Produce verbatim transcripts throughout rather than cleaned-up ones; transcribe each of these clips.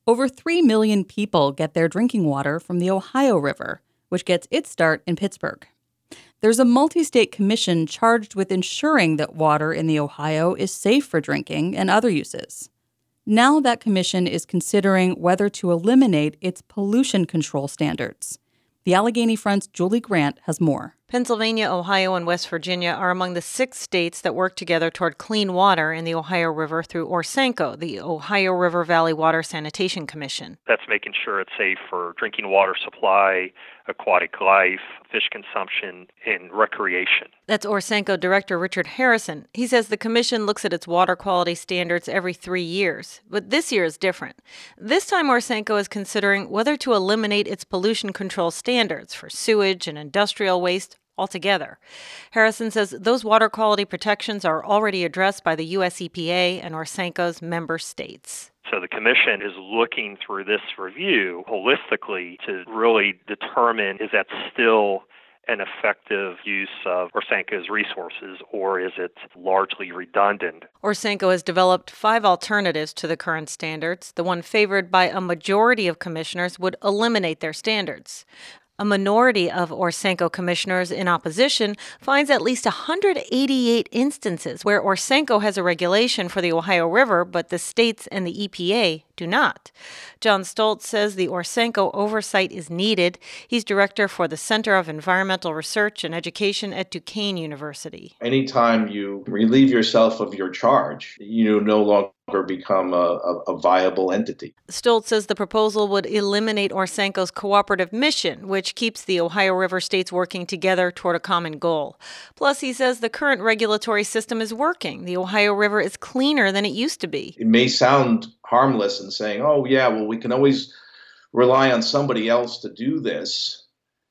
Over three million people get their drinking water from the Ohio River, which gets its start in Pittsburgh. There's a multi-state commission charged with ensuring that water in the Ohio is safe for drinking and other uses. Now that commission is considering whether to eliminate its pollution control standards. The Allegheny Front's Julie Grant has more. Pennsylvania, Ohio, and West Virginia are among the six states that work together toward clean water in the Ohio River through ORSANCO, the Ohio River Valley Water Sanitation Commission. That's making sure it's safe for drinking water supply, aquatic life, fish consumption, and recreation. That's ORSANCO Director Richard Harrison. He says the commission looks at its water quality standards every three years. But this year is different. This time, ORSANCO is considering whether to eliminate its pollution control standards for sewage and industrial waste altogether. Harrison says those water quality protections are already addressed by the U S E P A and ORSANCO's member states. So the commission is looking through this review holistically to really determine, is that still an effective use of ORSANCO's resources, or is it largely redundant? ORSANCO has developed five alternatives to the current standards. The one favored by a majority of commissioners would eliminate their standards. A minority of ORSANCO commissioners in opposition finds at least one hundred eighty-eight instances where ORSANCO has a regulation for the Ohio River, but the states and the E P A do not. John Stoltz says the ORSANCO oversight is needed. He's director for the Center of Environmental Research and Education at Duquesne University. Anytime you relieve yourself of your charge, you no longer become a, a, a viable entity. Stoltz says the proposal would eliminate ORSANCO's cooperative mission, which keeps the Ohio River states working together toward a common goal. Plus, he says the current regulatory system is working. The Ohio River is cleaner than it used to be. It may sound harmless and saying, oh, yeah, well, we can always rely on somebody else to do this.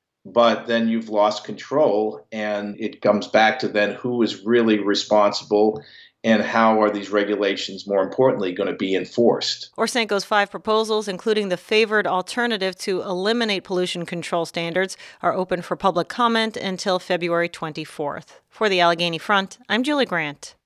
But then you've lost control, and it comes back to then who is really responsible and how are these regulations, more importantly, going to be enforced. ORSANCO's five proposals, including the favored alternative to eliminate pollution control standards, are open for public comment until February twenty-fourth. For the Allegheny Front, I'm Julie Grant.